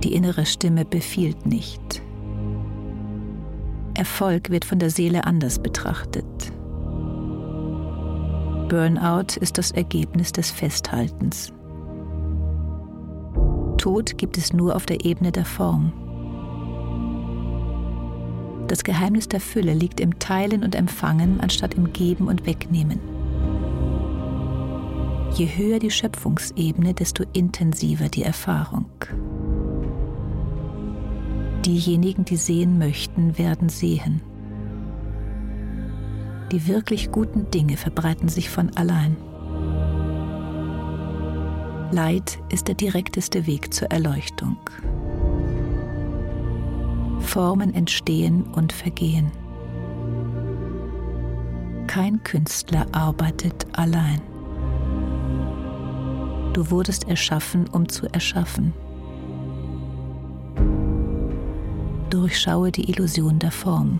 Die innere Stimme befiehlt nicht. Erfolg wird von der Seele anders betrachtet. Burnout ist das Ergebnis des Festhaltens. Tod gibt es nur auf der Ebene der Form. Das Geheimnis der Fülle liegt im Teilen und Empfangen, anstatt im Geben und Wegnehmen. Je höher die Schöpfungsebene, desto intensiver die Erfahrung. Diejenigen, die sehen möchten, werden sehen. Die wirklich guten Dinge verbreiten sich von allein. Leid ist der direkteste Weg zur Erleuchtung. Formen entstehen und vergehen. Kein Künstler arbeitet allein. Du wurdest erschaffen, um zu erschaffen. Durchschaue die Illusion der Form.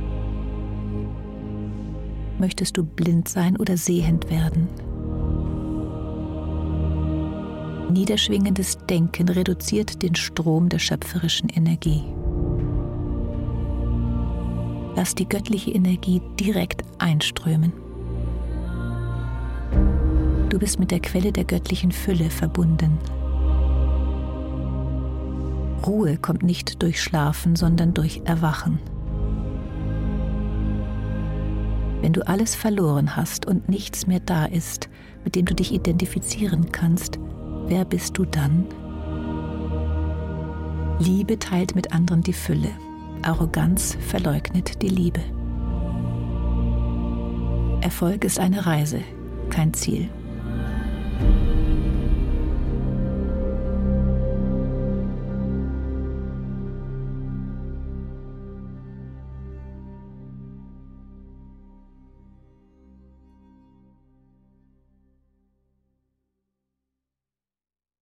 Möchtest du blind sein oder sehend werden? Niederschwingendes Denken reduziert den Strom der schöpferischen Energie. Lass die göttliche Energie direkt einströmen. Du bist mit der Quelle der göttlichen Fülle verbunden. Ruhe kommt nicht durch Schlafen, sondern durch Erwachen. Wenn du alles verloren hast und nichts mehr da ist, mit dem du dich identifizieren kannst, wer bist du dann? Liebe teilt mit anderen die Fülle. Arroganz verleugnet die Liebe. Erfolg ist eine Reise, kein Ziel.